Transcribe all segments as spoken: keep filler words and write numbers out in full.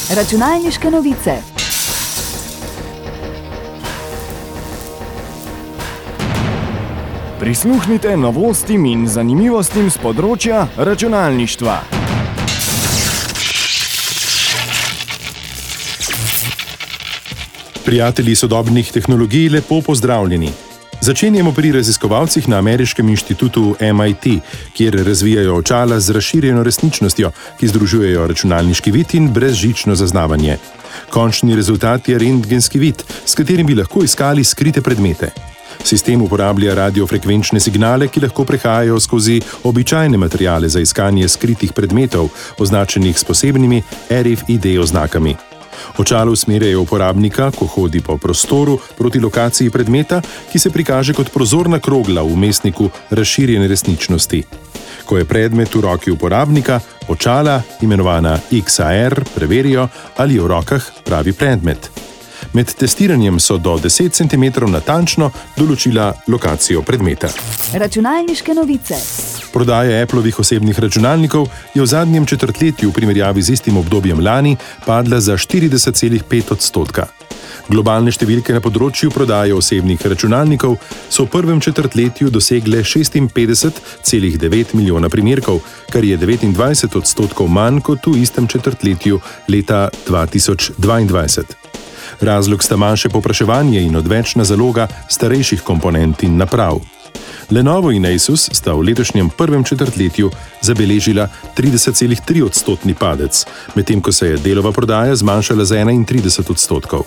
Računalniške novice. Prisluhnite novostim in zanimivostim z področja računalništva. Prijatelji sodobnih tehnologij, lepo pozdravljeni. Začenjamo pri raziskovalcih na ameriškem inštitutu M I T, kjer razvijajo očala z razširjeno resničnostjo, ki združujejo računalniški vid in brezžično zaznavanje. Končni rezultat je rentgenski vid, s katerim bi lahko iskali skrite predmete. Sistem uporablja radiofrekvenčne signale, ki lahko prehajajo skozi običajne materiale za iskanje skritih predmetov, označenih s posebnimi R F I D oznakami. Očala usmerjajo uporabnika, ko hodi po prostoru proti lokaciji predmeta, ki se prikaže kot prozorna krogla v vmesniku razširjene resničnosti. Ko je predmet v roki uporabnika, očala, imenovana X A R, preverijo, ali je v rokah pravi predmet. Med testiranjem so do deset centimetrov natančno določila lokacijo predmeta. Računalniške novice. Prodaja Applovih osebnih računalnikov je v zadnjem četrtletju v primerjavi z istim obdobjem lani padla za štirideset celih pet odstotka. Globalne številke na področju prodaje osebnih računalnikov so v prvem četrtletju dosegle šestinpetdeset celih devet milijona primerkov, kar je devetindvajset odstotkov manj kot v istem četrtletju leta dva tisoč dvaindvajset. Razlog sta manjše povpraševanje in odvečna zaloga starejših komponent in naprav. Lenovo in Asus sta v letošnjem prvem četrtletju zabeležila trideset celih tri odstotni padec, medtem ko se je delova prodaja zmanjšala za enaintrideset odstotkov.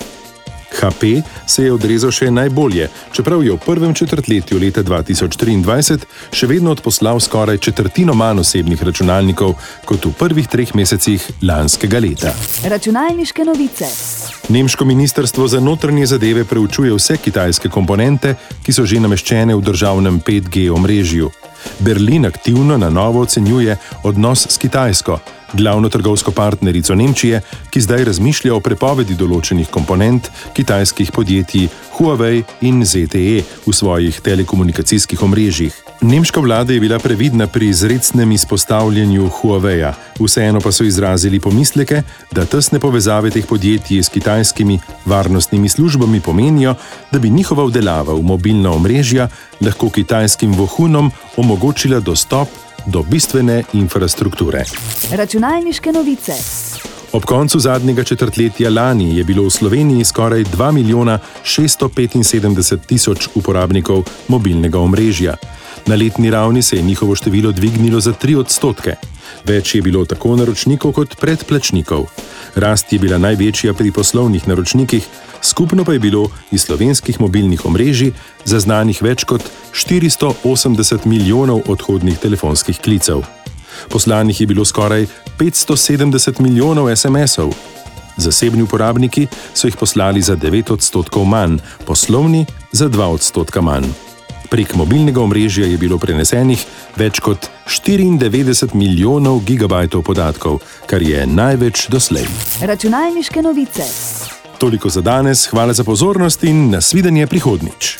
H P se je odrezal še najbolje, čeprav je v prvem četrtletju leta dva tisoč triindvajset še vedno odposlal skoraj četrtino manj osebnih računalnikov kot v prvih treh mesecih lanskega leta. Računalniške novice. Nemško ministrstvo za notranje zadeve preučuje vse kitajske komponente, ki so že nameščene v državnem pet G omrežju. Berlin aktivno na novo ocenjuje odnos s Kitajsko, glavno trgovsko partnerico Nemčije, ki zdaj razmišlja o prepovedi določenih komponent kitajskih podjetij Huawei in Z T E v svojih telekomunikacijskih omrežjih. Nemška vlada je bila previdna pri izrecnem izpostavljanju Huaweia, vseeno pa so izrazili pomisleke, da tesne povezave teh podjetij s kitajskimi varnostnimi službami pomenijo, da bi njihova vdelava v mobilna omrežja lahko kitajskim vohunom omogočila dostop do bistvene infrastrukture. Računalniške novice. Ob koncu zadnjega četrtletja lani je bilo v Sloveniji skoraj dva milijona šeststo petinsedemdeset tisoč uporabnikov mobilnega omrežja. Na letni ravni se je njihovo število dvignilo za tri odstotke. Več je bilo tako naročnikov kot predplačnikov. Rast je bila največja pri poslovnih naročnikih, skupno pa je bilo iz slovenskih mobilnih omrežij zaznanih več kot štiristo osemdeset milijonov odhodnih telefonskih klicev. Poslanih je bilo skoraj petsto sedemdeset milijonov S M S-ov. Zasebni uporabniki so jih poslali za devet odstotkov manj, poslovni za dva odstotka manj. Prek mobilnega omrežja je bilo prenesenih več kot štiriindevetdeset milijonov gigabajtov podatkov, kar je največ doslej. Računalniške novice. Toliko za danes, hvala za pozornost in nasvidenje prihodnjič.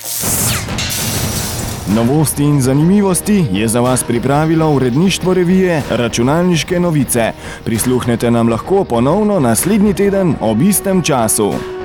Novosti in zanimivosti je za vas pripravilo uredništvo revije Računalniške novice. Prisluhnete nam lahko ponovno naslednji teden ob istem času.